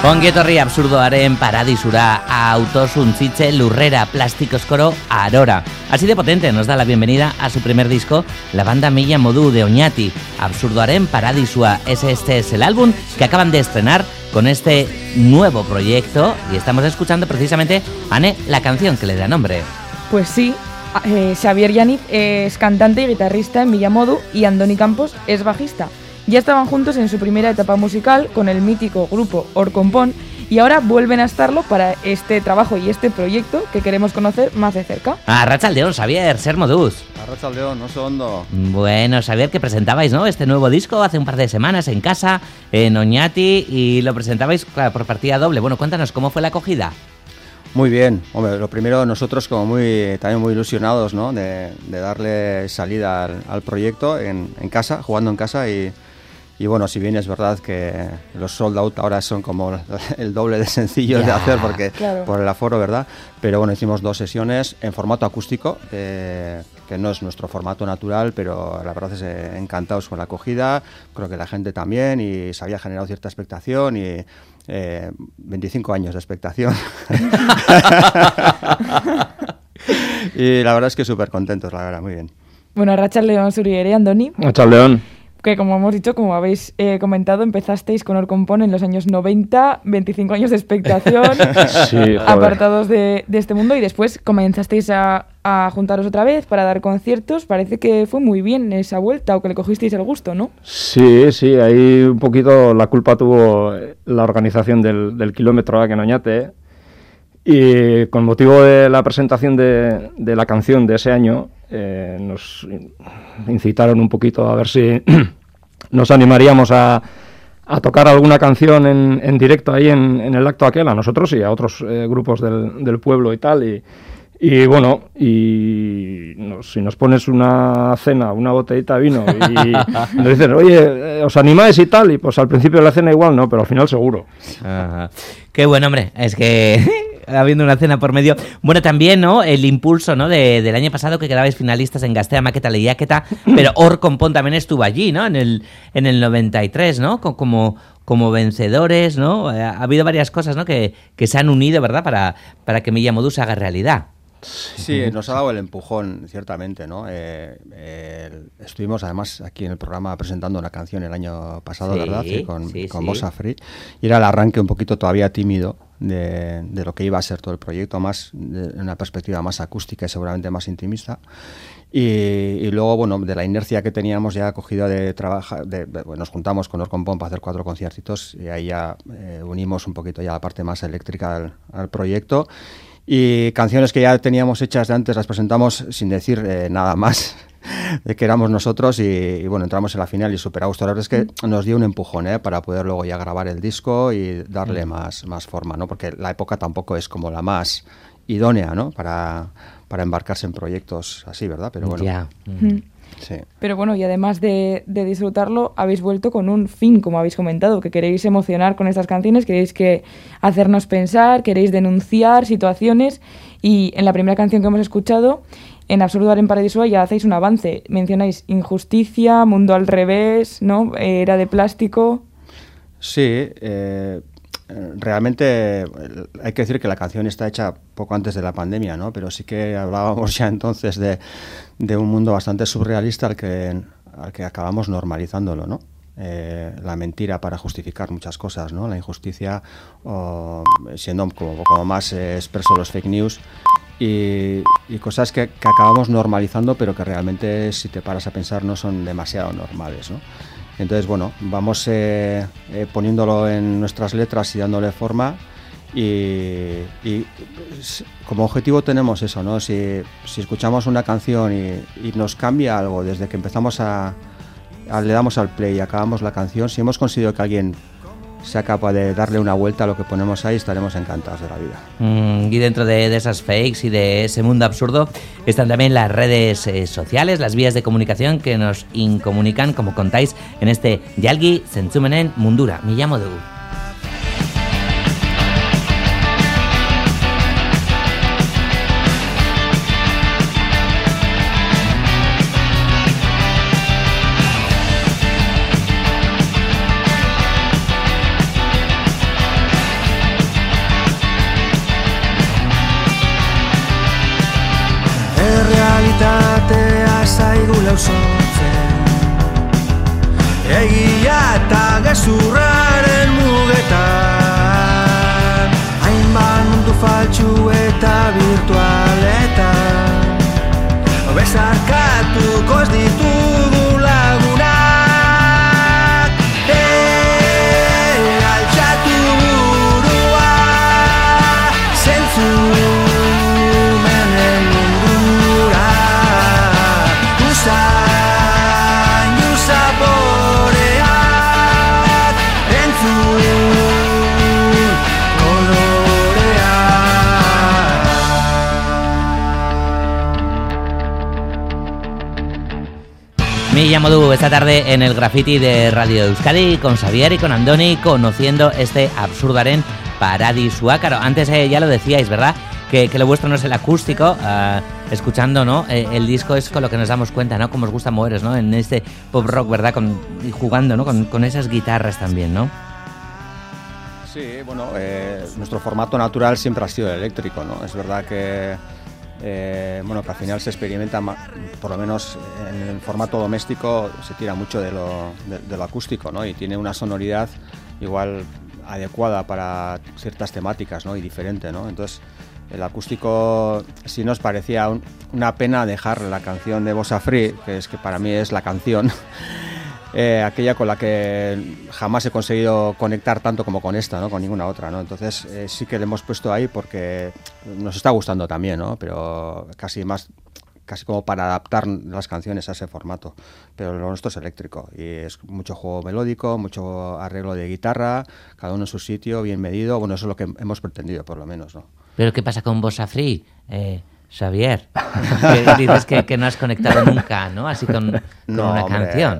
Ongi etorri absurdoaren paradisura, autosuntzitze lurrera, plastikozkoro arora. Así de potente nos da la bienvenida a su primer disco, la banda Mila Modu de Oñati. Absurdoaren paradisua, este es el álbum que acaban de estrenar con este nuevo proyecto y estamos escuchando precisamente, Ane, la canción que le da nombre. Pues sí, Xavier Yáñez es cantante y guitarrista en Mila Modu y Andoni Campos es bajista. Ya estaban juntos en su primera etapa musical con el mítico grupo Orkompon y ahora vuelven a estarlo para este trabajo y este proyecto que queremos conocer más de cerca. Arratsaldeon, Xavier, ser moduz. Arratsaldeon, oso ondo. Bueno, Xavier, que presentabais, ¿no?, este nuevo disco hace un par de semanas en casa, en Oñati, y lo presentabais por partida doble. Bueno, cuéntanos, ¿cómo fue la acogida? Muy bien, hombre, lo primero nosotros como también muy ilusionados, ¿no?, de darle salida al proyecto en casa, jugando en casa y bueno, si bien es verdad que los sold out ahora son como el doble de sencillos de hacer porque claro, por el aforo, ¿verdad? Pero bueno, hicimos 2 sesiones en formato acústico, que no es nuestro formato natural, pero la verdad es encantados con la acogida, creo que la gente también, y se había generado cierta expectación y 25 años de expectación. Y la verdad es que súper contentos, la verdad, muy bien. Bueno, Arratsaldeon zuri ere, Andoni. Arratsaldeon. Que como hemos dicho, como habéis comentado, empezasteis con Orkompon en los años 90, 25 años de expectación, sí, apartados de este mundo, y después comenzasteis a juntaros otra vez para dar conciertos. Parece que fue muy bien esa vuelta, o que le cogisteis el gusto, ¿no? Sí, ahí un poquito la culpa tuvo la organización del kilómetro aquí en Oñate, y con motivo de la presentación de la canción de ese año, nos incitaron un poquito a ver si nos animaríamos a tocar alguna canción en directo ahí en el acto aquel, a nosotros y a otros grupos del pueblo y tal, y bueno, si nos pones una cena, una botellita de vino y nos dicen, oye, ¿os animáis y tal? Y pues al principio de la cena igual no, pero al final seguro. Ajá. Qué bueno, hombre, es que habiendo una cena por medio. Bueno, también, ¿no?, el impulso, ¿no?, del año pasado, que quedabais finalistas en Gaztea, Maqueta, Lehiaketa, pero Orkompon también estuvo allí, ¿no?, en el 93, ¿no?, como vencedores, ¿no? Ha habido varias cosas, ¿no?, que se han unido, ¿verdad?, para que Mila Modu se haga realidad. Sí, nos ha dado el empujón, ciertamente, ¿no? Estuvimos además aquí en el programa presentando una canción el año pasado, ¿verdad? Sí, con Bossa Free, y era el arranque un poquito todavía tímido de lo que iba a ser todo el proyecto, más de una perspectiva más acústica y seguramente más intimista. Y luego, bueno, de la inercia que teníamos ya cogida de trabajar, bueno, nos juntamos con Orkompon para hacer 4 conciertitos y ahí ya unimos un poquito ya la parte más eléctrica al proyecto. Y canciones que ya teníamos hechas de antes las presentamos sin decir nada más de que éramos nosotros y bueno, entramos en la final y súper a gusto. La verdad es que nos dio un empujón para poder luego ya grabar el disco y darle más forma, ¿no? Porque la época tampoco es como la más idónea, ¿no?, para embarcarse en proyectos así, ¿verdad? Pero bueno. Ya. Sí. Pero bueno, y además de disfrutarlo, habéis vuelto con un fin, como habéis comentado, que queréis emocionar con estas canciones, queréis hacernos pensar, queréis denunciar situaciones, y en la primera canción que hemos escuchado, en Absurdoaren paradisua, ya hacéis un avance. Mencionáis injusticia, mundo al revés, ¿no?, era de plástico. Sí, realmente hay que decir que la canción está hecha poco antes de la pandemia, ¿no? Pero sí que hablábamos ya entonces de un mundo bastante surrealista al que acabamos normalizándolo, ¿no? La mentira para justificar muchas cosas, ¿no? La injusticia, siendo como más expreso los fake news y cosas que acabamos normalizando, pero que realmente, si te paras a pensar, no son demasiado normales, ¿no? Entonces, bueno, vamos poniéndolo en nuestras letras y dándole forma, y como objetivo tenemos eso, ¿no? Si escuchamos una canción y nos cambia algo desde que empezamos le damos al play y acabamos la canción, si hemos conseguido que alguien sea capaz de darle una vuelta a lo que ponemos ahí, estaremos encantados de la vida. Y dentro de esas fakes y de ese mundo absurdo están también las redes sociales, las vías de comunicación que nos incomunican, como contáis en este Jalgi Zentzumenen Mundura. Mila Modu. auzotzen. Egia eta gezurraren mugetan, hainbat mundu faltsu eta virtualetan, besarkatuko ez ditugu lagunak. Altxatu burua, zentzumen mundura, usain zaporeak, entzun koloreak. Me llamo Du, esta tarde en el Graffiti de Radio Euskadi con Xavier y con Andoni, conociendo este Absurdaren Paradisua. Claro, antes ya lo decíais, ¿verdad? Que lo vuestro no es el acústico, escuchando, ¿no? El disco es con lo que nos damos cuenta, ¿no? Cómo os gusta moveros, ¿no? En este pop rock, ¿verdad? Y jugando, ¿no? Con esas guitarras también, ¿no? Sí, bueno, nuestro formato natural siempre ha sido el eléctrico, ¿no? Es verdad que bueno, que al final se experimenta, por lo menos en el formato doméstico, se tira mucho de lo acústico, ¿no? Y tiene una sonoridad igual adecuada para ciertas temáticas, ¿no? Y diferente, ¿no? Entonces, el acústico sí nos parecía una pena dejar la canción de Bossa Free, que para mí es la canción, aquella con la que jamás he conseguido conectar tanto como con esta, ¿no? Con ninguna otra, ¿no? Entonces sí que le hemos puesto ahí porque nos está gustando también, ¿no? Pero casi como para adaptar las canciones a ese formato. Pero lo nuestro es eléctrico y es mucho juego melódico, mucho arreglo de guitarra, cada uno en su sitio, bien medido. Bueno, eso es lo que hemos pretendido, por lo menos, ¿no? ¿Pero qué pasa con Bossa Free, Xavier? Que dices que no has conectado nunca, ¿no? Así con una canción.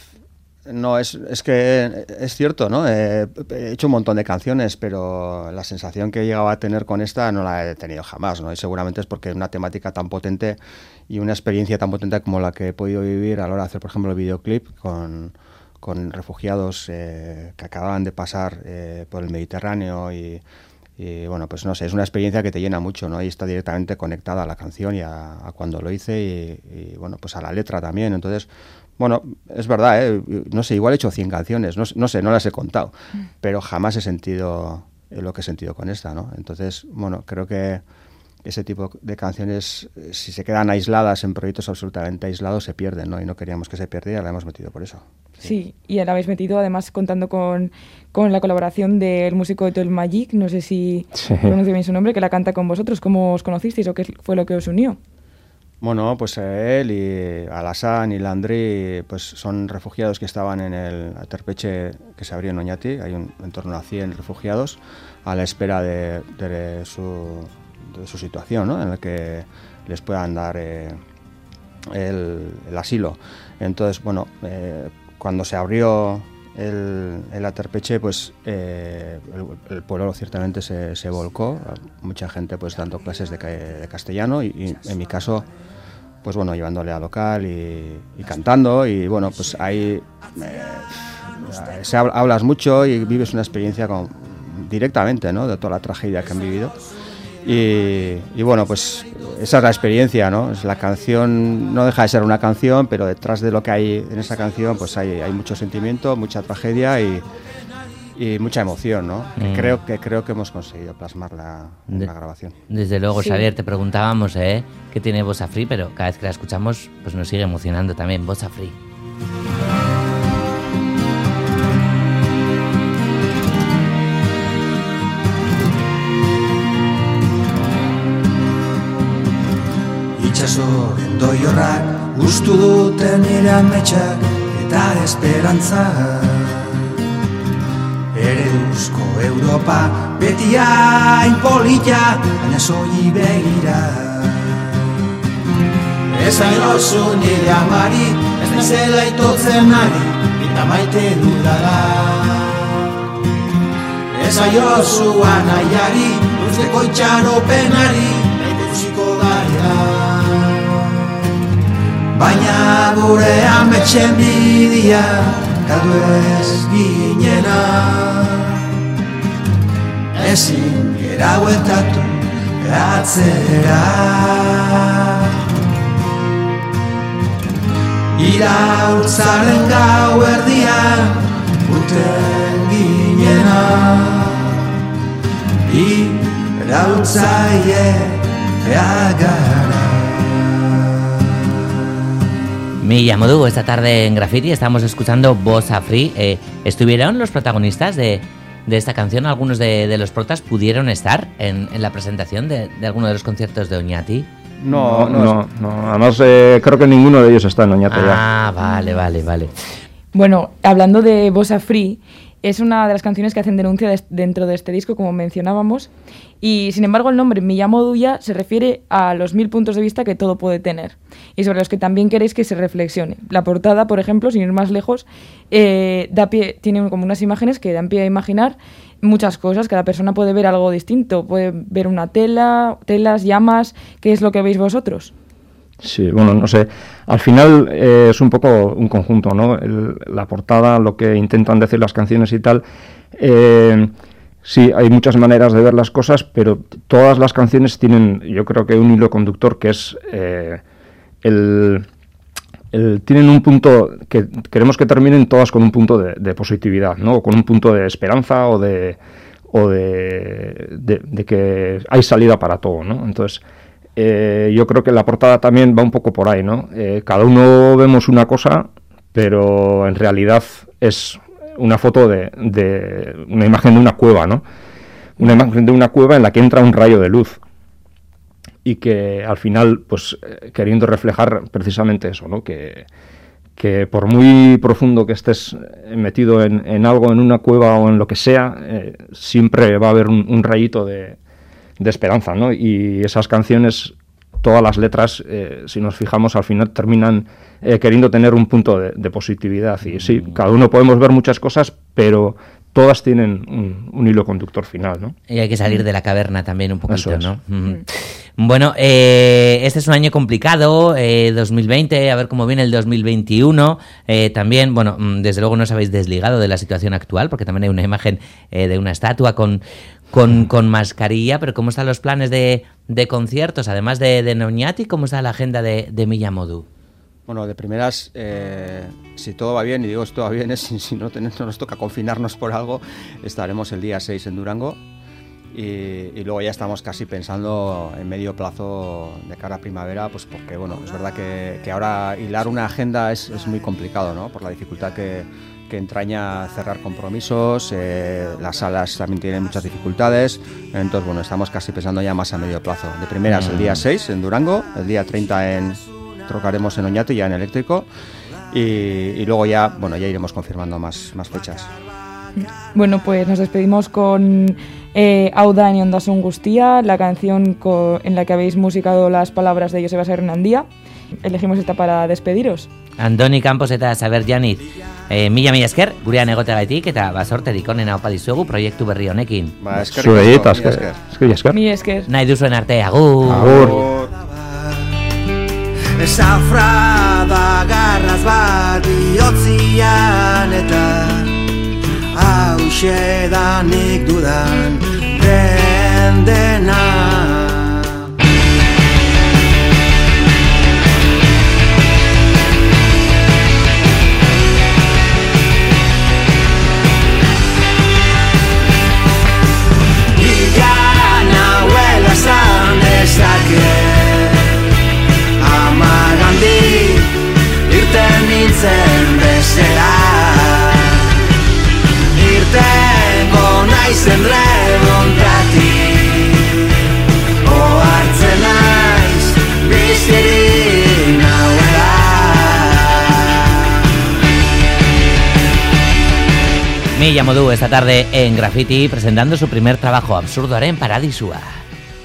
No, es que es cierto, ¿no? He hecho un montón de canciones, pero la sensación que he llegado a tener con esta no la he tenido jamás, ¿no? Y seguramente es porque es una temática tan potente y una experiencia tan potente como la que he podido vivir a la hora de hacer, por ejemplo, el videoclip con refugiados que acababan de pasar por el Mediterráneo y bueno, pues no sé, es una experiencia que te llena mucho, ¿no? Y está directamente conectada a la canción y a cuando lo hice y bueno, pues a la letra también. Entonces, bueno, es verdad, no sé, igual he hecho 100 canciones, no sé, no las he contado, pero jamás he sentido lo que he sentido con esta, ¿no? Entonces, bueno, creo que ese tipo de canciones, si se quedan aisladas en proyectos absolutamente aislados, se pierden, ¿no? Y no queríamos que se perdiera, la hemos metido por eso. Sí, y la habéis metido además contando con la colaboración del músico Toel Magic, no sé si pronuncio bien su nombre, que la canta con vosotros. ¿Cómo os conocisteis o qué fue lo que os unió? Bueno, pues él y Alassane y Landry pues son refugiados que estaban en el Aterpeche que se abrió en Oñati. Hay en torno a 100 refugiados a la espera de su situación, ¿no? En la que les puedan dar el asilo. Entonces, bueno, cuando se abrió el Aterpeche, pues el pueblo ciertamente se volcó. Mucha gente pues dando clases de castellano y en mi caso, pues bueno, llevándole a local y cantando. Y bueno, pues ahí hablas mucho y vives una experiencia directamente, ¿no? De toda la tragedia que han vivido. Y bueno, pues esa es la experiencia, ¿no? La canción no deja de ser una canción, pero detrás de lo que hay en esa canción pues hay mucho sentimiento, mucha tragedia y mucha emoción, ¿no? Creo que hemos conseguido plasmarla en la grabación. Desde luego, sí. Xavier, te preguntábamos qué tiene Bossa Free, pero cada vez que la escuchamos pues nos sigue emocionando también Bossa Free. Itxasoren doiorrak gustu duten nire ametsak eta esperantza. Ereduzko Europa beti hain polita, baina soili begira. Ez aiozu nire amari, ez naizela itotzen ari, eta maite dudala. Ez aiozu anaiari, luzteko itxaropenari, naite uziko daria. Baina gure ametxen bidia, galdu ez ginena. Ezin gera bueltatu atzera. Iraultzaren gau erdian uten ginena Iraultzaile gara. Milla Modu, esta tarde en Graffiti estamos escuchando Bossa Free. ¿Estuvieron los protagonistas de esta canción? ¿Algunos de los protas pudieron estar en la presentación de alguno de los conciertos de Oñati? No. Además, creo que ninguno de ellos está en Oñati ya. Vale. Bueno, hablando de Bossa Free, es una de las canciones que hacen denuncia dentro de este disco, como mencionábamos, y sin embargo el nombre Milla Modu ya se refiere a los 1000 puntos de vista que todo puede tener, y sobre los que también queréis que se reflexione. La portada, por ejemplo, sin ir más lejos, tiene como unas imágenes que dan pie a imaginar muchas cosas. Cada persona puede ver algo distinto, puede ver una telas, llamas. ¿Qué es lo que veis vosotros? Sí, bueno, no sé. Al final es un poco un conjunto, ¿no? La portada, lo que intentan decir las canciones y tal. Sí, hay muchas maneras de ver las cosas, pero todas las canciones tienen, yo creo que un hilo conductor que es tienen un punto que queremos que terminen todas con un punto de positividad, ¿no? O con un punto de esperanza o de que hay salida para todo, ¿no? Entonces, yo creo que la portada también va un poco por ahí, ¿no? Cada uno vemos una cosa, pero en realidad es una foto de una imagen de una cueva, ¿no? Una imagen de una cueva en la que entra un rayo de luz y que al final, pues, queriendo reflejar precisamente eso, ¿no? Que por muy profundo que estés metido en algo, en una cueva o en lo que sea, siempre va a haber un rayito de esperanza, ¿no? Y esas canciones, todas las letras, si nos fijamos, al final terminan queriendo tener un punto de positividad. Y sí, cada uno podemos ver muchas cosas, pero todas tienen un hilo conductor final, ¿no? Y hay que salir de la caverna también un poquito, es. ¿no? Bueno, este es un año complicado, 2020, a ver cómo viene el 2021. También, bueno, desde luego no os habéis desligado de la situación actual, porque también hay una imagen de una estatua con mascarilla, pero ¿cómo están los planes de conciertos? Además de Oñati, ¿cómo está la agenda de Milla Modu? Bueno, de primeras, si todo va bien, y digo si todo va bien, es si no nos toca confinarnos por algo, estaremos el día 6 en Durango y luego ya estamos casi pensando en medio plazo de cara a primavera, pues porque, bueno, es verdad que ahora hilar una agenda es muy complicado, ¿no? Por la dificultad que entraña cerrar compromisos, las salas también tienen muchas dificultades, entonces, bueno, estamos casi pensando ya más a medio plazo. De primeras, el día 6 en Durango, el día 30 trocaremos en Oñati, ya en eléctrico, y luego ya, bueno, ya iremos confirmando más fechas. Bueno, pues nos despedimos con Auda en Ondasun Guztia, la canción en la que habéis musicado las palabras de Joseba Hernandía. Elegimos esta para despediros. Andoni Campos eta Saber Janiz, mila esker, gurean egoteagatik eta basorterik onena opa dizuegu proiektu berri honekin. Zuei esker. Mila esker. Nahi duzuen arte, agur. Agur. Esafrada garraz bat bihotzian eta hauxe da nik dudan dena. Igan hauela zan dezake Amagandik irten nintzen bezala Irtengo naizen remontatik Ohartzen naiz bizirik nauela Milla Modu esta tarde en Graffiti presentando su primer trabajo, Absurdoaren Paradisua.